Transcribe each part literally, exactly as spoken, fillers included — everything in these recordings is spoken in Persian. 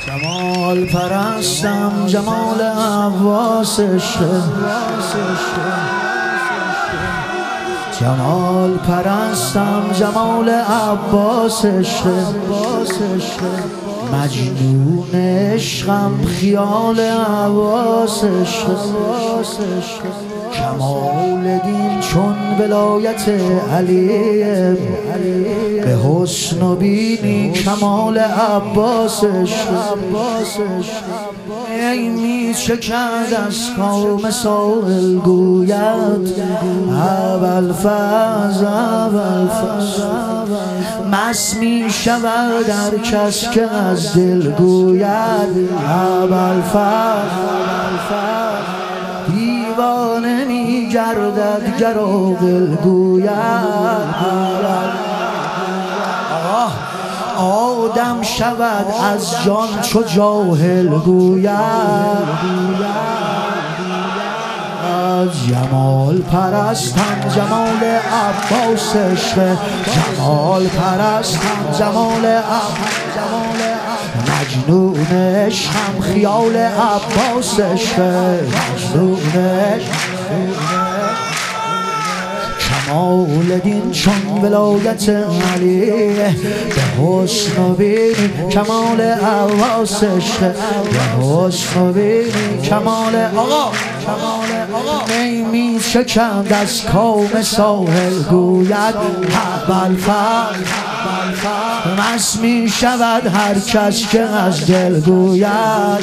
جمال پرستم جمال عباس عشق، جمال پرستم جمال عباس عشق، مجنون عشقم خیال عباس عشق، کمال دین چون ولایت علی، به حسن و بینی کمال عباس عشق. ای می چکد از کام ساحل گوید ابوالفضل ابوالفضل، مست می شود در کس که از دل گوید ابوالفضل، دیوانه می گردد گر عاقل گوید. آدم شود از جان چو جاهل گوید، جمال پرستم جمال عباس عشق، جمال پرستم جمال عباس، مجنون عشقم خیال عباس عشق، مجنون عشق، کمال دین چون ولایت علی، به حسن و بینی کمال عباس عشق، به حسن و بینی کمال آقا، کمال آقا. می چکد از کام ساحل گوید ابوالفضل، مست می شود هر کس که از دل گوید،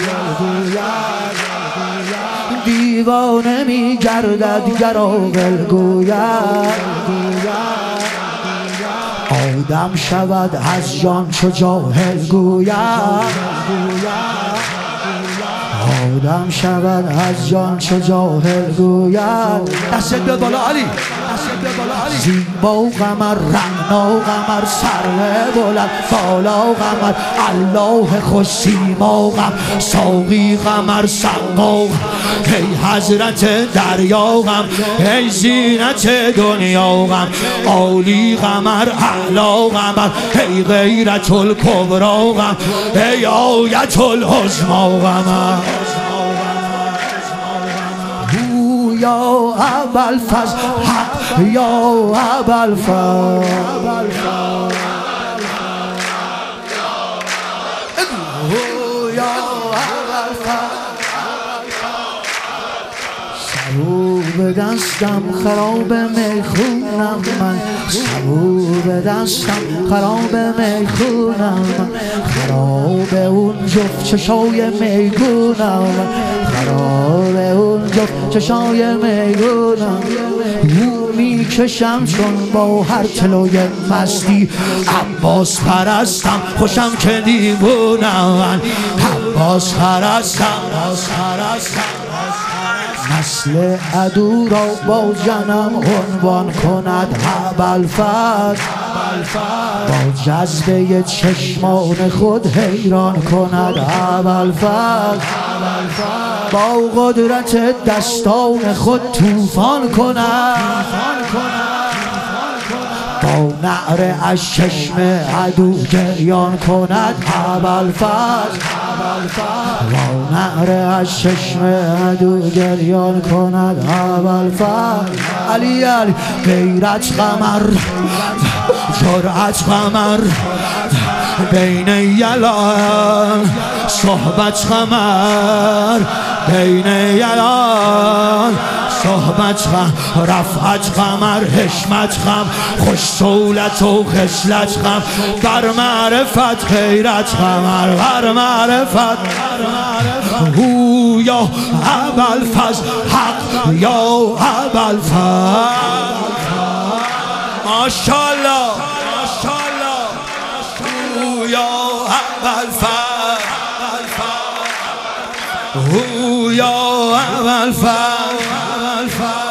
دیوانه می گردد گر عاقل گوید، آدم شود از جان چو جاهل گوید، آدم شود از جان چو جاهل گوید. دست به بالا علی، زیبا و قمر رعنا و قمر سرو بلند بالا و قمر الله خوش سیما و قمر ساقی قمر سقا، ای حضرت دریا غم، ای زینت دنیا غم، عالی قمر اعلا قمر، ای غیرت الکبرا غم، ای آیت العظما قمر. یا ابوالفضل حق یا ابوالفضل، یا ابوالفضل، سرو به دستم خراب میخونم من، سرو به دستم خراب میخونم من، خراب اون جفت چشای میگونم من، خراب اون جفت چشای میگونم، او میکشم چون با هر تلوی مستی، عباس پرستم خوشم که دیوونم، عباس پرستم، عباس پرستم، نسل عدو را با جنم عنوان کند ابوالفضل، با جذبه چشمان خود حیران کند ابوالفضل، با قدرت دستان خود طوفان کند، با نعره از چشم عدو گریان کند ابوالفضل، با نعره از چشم عدو گریان کند ابوالفضل. علی علی غیرت قمر جرأت قمر، بین یلان صحبت قمر، بین یلان صحبت قمر، رفعت قمر، حشمت قمر، خوش صولت و خصلت قمر، بر معرفت غیرت قمر، بر معرفت او یا ابوالفضل حق یا ابوالفضل. ماشاءالله ماشاءالله او یا ابوالفضل، او یا ابوالفضل.